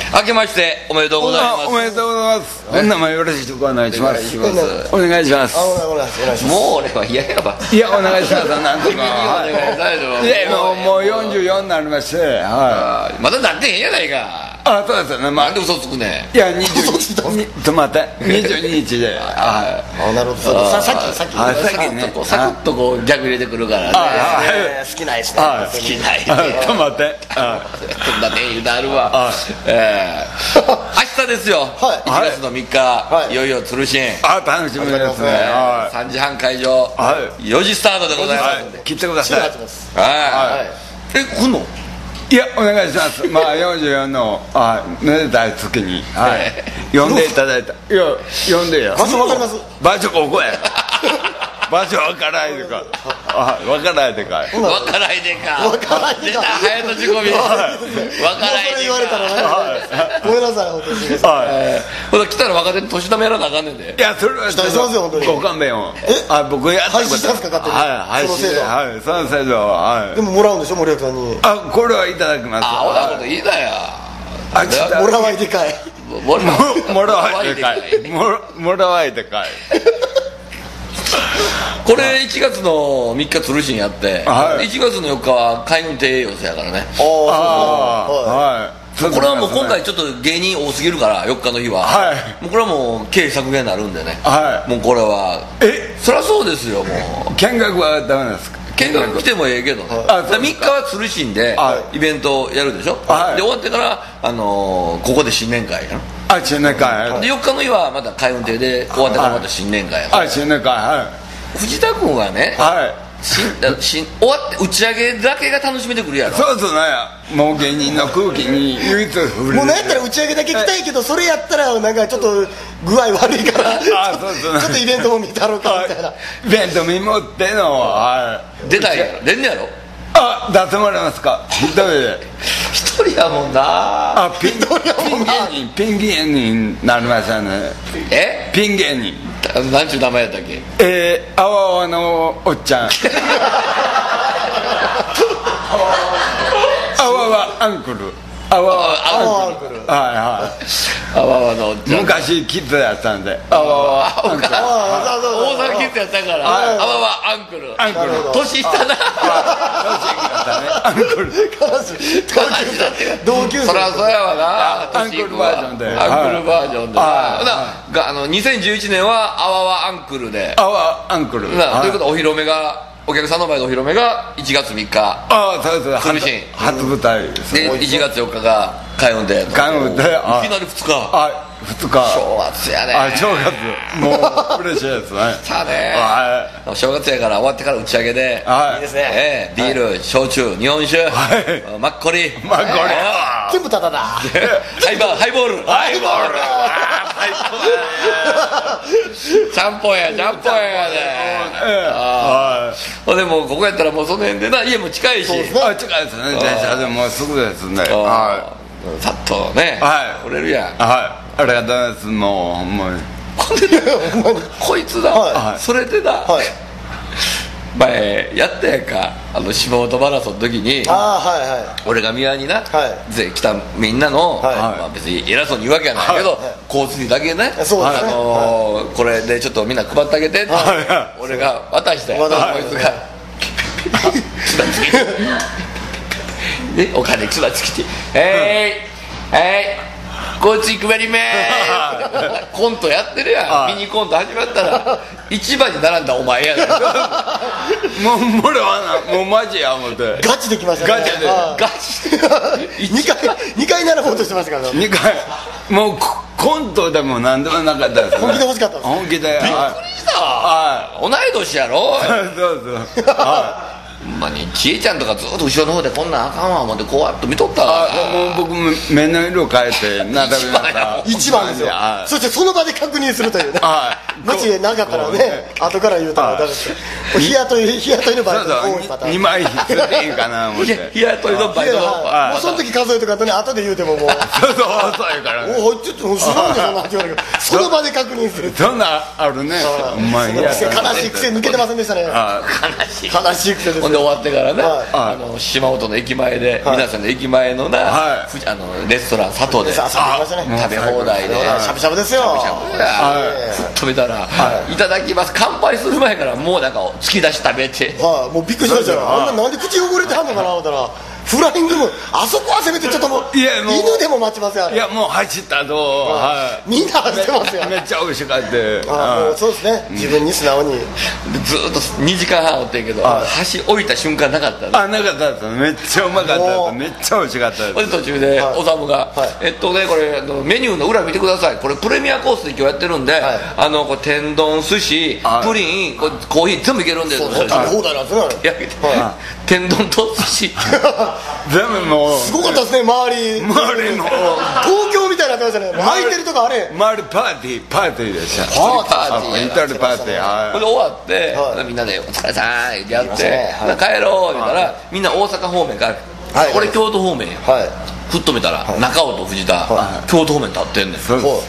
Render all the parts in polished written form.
明けましておめでとうございます。 おめでとうございます。本名よろしくお願いします。お願いします。 もう俺は嫌やば。 いや、お願いします。なんとか。もう44になりまして、 まだなってへんやないか。 そうですよね。 なんで嘘つくね。 いや、22日で。 なるほど。さっきね、サクッとこう逆入れてくるからね。 好きないしね。 好きない。 止まって。 そんなね、言うてあるわ。明日ですよ。1月の3日、いよいよ鶴神。 楽しみですね。 3時半会場、4時スタートでございます。 来てください。 来んの？ いや、お願いします。44のめでたい月に呼んでいただいた。いや、呼んでや。 場所わかります？ 場所ここや。場所わからないでかい。わからないでかい。 わからないでか。出た、早とち込み。わからないでか。 言われたらごめんなさい、本当に。 ほら来たら若手に年玉やらなあかんねんで。 いや、それは期待してますよ、本当に。 ご勘弁を。僕やったこと。 廃止したんですか、勝手に。 廃止で、その制度は。 でももらうんでしょ、森脇さんに。 これはいただきます。 ほなこといいだよ。 もらわいでかい。 もらわいでかい。もらわいでかい。 これ1月の3日鶴神やって、1月の4日は海運亭寄せやからね。これはもう今回ちょっと芸人多すぎるから4日の日は、もうこれはもう経費削減になるんでね、もうこれはそりゃそうですよ。もう見学はダメなんですか？ 見学来てもええけど、3日は鶴神でイベントやるでしょ。で終わってからここで新年会やな。 新年会で4日の日はまた海運亭で終わってからまた新年会やから。 新年会。 藤田君はね、終わって打ち上げだけが楽しめてくるやろ。 そうそうね。もう芸人の空気に唯一触れる。 もうなんやったら打ち上げだけ来たいけど、それやったらなんかちょっと具合悪いからちょっとイベントも見たろうかみたいな。 イベント見もっての出たいやろ。出んねやろ。 出してもらえますか？一人で。 一人やもんな。 ピン芸人になりましたね。ピン芸人。 なんちゅう名前やったっけ？ あわわのおっちゃん。あわわアンクル。あわわアンクル。あわわのおっちゃん。 昔キッズやったんで。あわわアンクル。 大阪キッズやったから。あわわアンクル。年下だ。 アンクル。 同級生。 そりゃそうやわな。 アンクルバージョンで。 アンクルバージョンで。2011年はあわわアンクルで。 あわアンクル。 ということはお披露目が。お客さんの前のお披露目が1月3日。 そうです。初舞台ですで1月4日が開運で。いきなり2日。 2日。 正月やね。 正月。もう嬉しいですね。 さあね。正月やから終わってから打ち上げで。 いいですね。 ビール、焼酎、日本酒、マッコリ。 全部タダだ。 ハイボール。ちゃんぽんやね。でもここやったらもうその辺でな、家も近いし。 近いですね。電車でもうすぐですね。 さっとね来れるやん。 ありがとうございます。もうほんまにこいつだ。それでだ、前やったやんか、島本マラソンの時に俺が宮にな来たみんなの、別に偉そうに言うわけやないけど、交通費だけね、これでちょっとみんな配ってあげてって俺が渡したやん。こいつがつばつけてお金つばつけて交通配りめーコントやってるやん。ミニコント始まったら一番に並んだお前やねん。 もう俺はな、もうマジや思ってガチできましたね。 ガチ 2回並ぼうとしてましたからね。 2回もうコントでも何でもなかったです。 本気で欲しかったです。 本気で。びっくりした。同い年やろ。 そうほんまにちえちゃんとかずっと後ろの方でこんなんあかんわ思ってこうやっと見とったわ。 もう僕目の色変えて並べました。 一番ですよ。そしてその場で確認するというね。もしなかったらね、後から言うたらダメですよ。日雇いのバイトが多いパターン。 2枚引きでいいかな思って。 日雇いのバイト。 もうその時数えとかとね、後で言うてももうそう遅いからね。 おいちょっと知らんでそんな言われるけど、その場で確認する。 そんなあるね。 悲しい癖抜けてませんでしたね。 悲しい癖です。 ほんで終わってからね島本の駅前で皆さんの駅前のなレストラン佐藤で食べ放題でしゃぶしゃぶですよ。 止めたら「いただきます」乾杯する前からもうなんか突き出し食べて、 もうびっくりしましたよ。あんななんで口汚れてはんのかな思ったらフライングもあそこはせめてちょっともう犬でも待ちますよ。 いやもう走ったとみんな走ってますよ。 めっちゃ美味しかった。 そうですね、自分に素直にずっと2時間半おってんけど箸置いた瞬間なかったなかったです。めっちゃうまかったです。めっちゃ美味しかったです。 途中でおさむがこれメニューの裏見てください、これプレミアコースで今日やってるんでこれ天丼寿司プリンコーヒー全部いけるんで、 食べ放題なんですねあれ。 天丼と寿司全部もうすごかったですね。周りの東京みたいになってましたね。空いてるとこあれ周りパーティーでした。 パーティーイタリパーティー。 これで終わってみんなで「お疲れさん」ってやって帰ろうって言ったらみんな大阪方面から俺京都方面やふっと見たら中尾と藤田京都方面立ってんねん。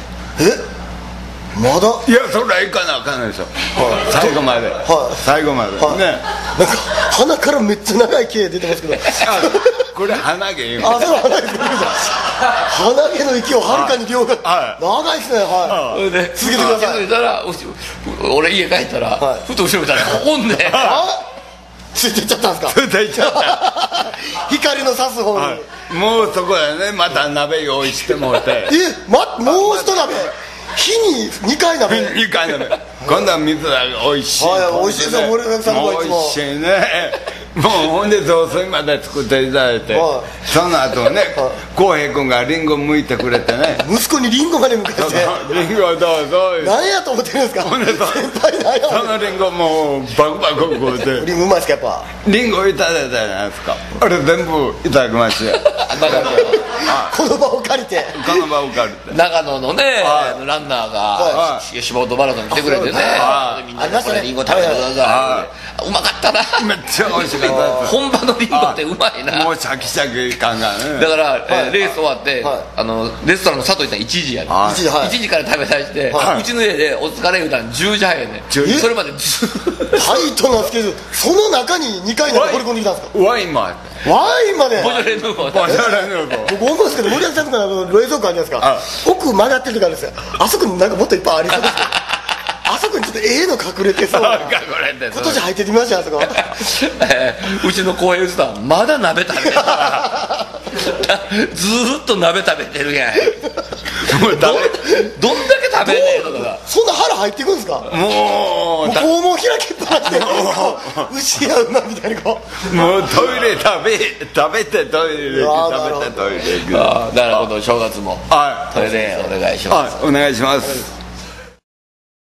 まだいやそれは行かなあかんないでしょ。最後まで最後までね。なんか鼻からめっちゃ長い毛出てますけどこれ鼻毛言うそう鼻毛の息をはるかに量が長いですね。続けてください。 俺家帰ったらふと後ろ見たらおんねん。 ついていっちゃったんですか。 ついていっちゃった光の差す方にもうそこやね。また鍋用意してもらってもう一鍋日に2回鍋今度は水が美味しい。 美味しいですよ森脇さんのいつも美味しいね。もうほんで雑炊まで作っていただいてその後ね浩平君がリンゴ剥いてくれてね。 息子にリンゴまで剥かしてリンゴどうぞ何やと思ってるんですか。先輩何やそのリンゴもうバクバク食うてリンゴうまいですか。やっぱリンゴいただいたじゃないですか。あれ全部いただきましたこの場を借りて長野のねランナーが島本マラソンに来てくれてねみんなでこれリンゴ食べてください。うまかったな。 めっちゃ美味しかった。 本場のリンゴってうまいな。 もうシャキシャキ感がね。 だからレース終わってレストランの佐藤さん1時やね。1時から食べたりしてうちの家でお疲れ言うたん10時半やね。それまでずっとタイトなスケジュール。その中に2回放り込んできたんですか。 ワインもあってワインまでボジョレ・ヌーボー僕思うんですけど森脇さんとか冷蔵庫あるじゃないですか。奥曲がってるとかあるんですよ。あそこになんかもっといっぱいありそうですけどあそこにちょっと隠れてそうな今年入っててみましたよあそこうちの後輩言ってたまだ鍋食べてるずーっと鍋食べてるやんどんだけ食べんねんとかそんな腹入っていくんですか。もう肛門開けっぱなしで牛や馬みたいにもうトイレ食べてトイレ食べてトイレだから今度正月もそれでお願いします。 お願いします。